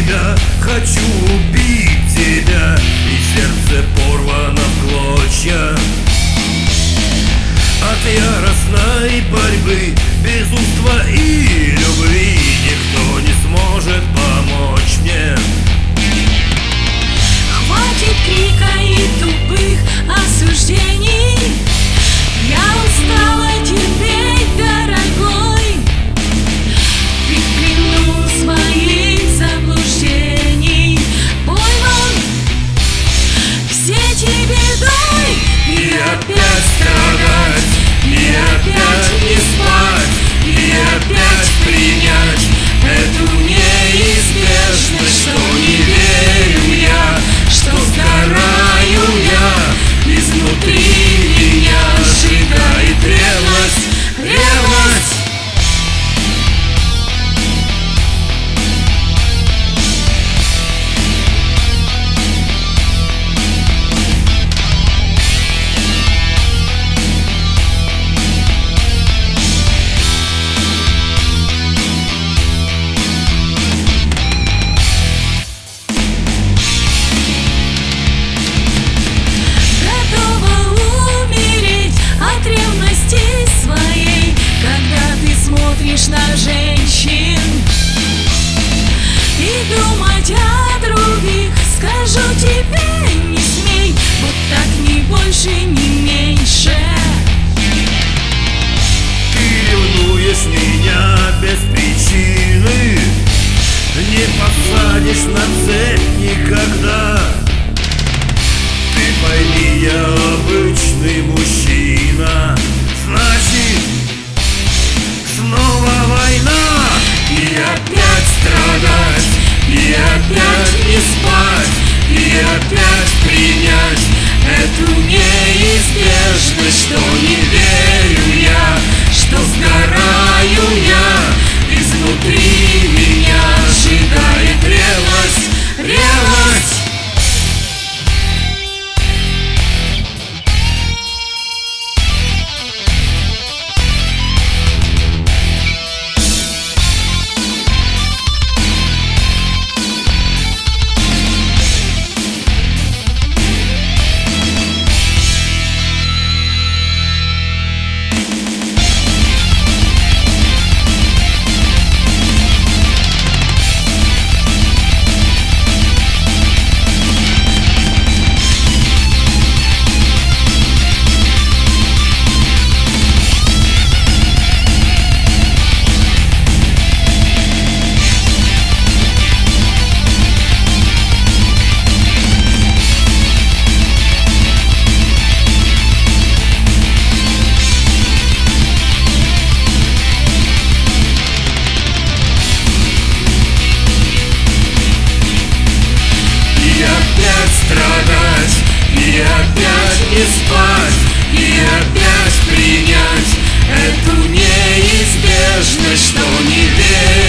тебя, хочу убить тебя, и сердце порвано в клочья. От яростной борьбы, безумства и любви никто не сможет помочь мне. Хватит крика и тупых осуждений, я устала терпеть, дорогой. Ты в плену своих заблуждений пойман в сети бедой. И опять страдать, и опять не спать, и опять принять эту неизбежность, что не верю я, что сгораю я, изнутри меня сжигает ревность, ревность. На женщин и думать о других, скажу тебе, не смей, вот так ни больше, ни меньше. Ты ревнуешь меня без причины, не посадишь на цепь никогда. Ты пойми, я обычный мужчина, значит снова война. И опять страдать, и опять не спать, и опять принять эту неизбежность, что не верю я, что сгораю я, изнутри меня сжигает ревность, ревность. Страдать, и опять не спать, и опять принять эту неизбежность, что не верю.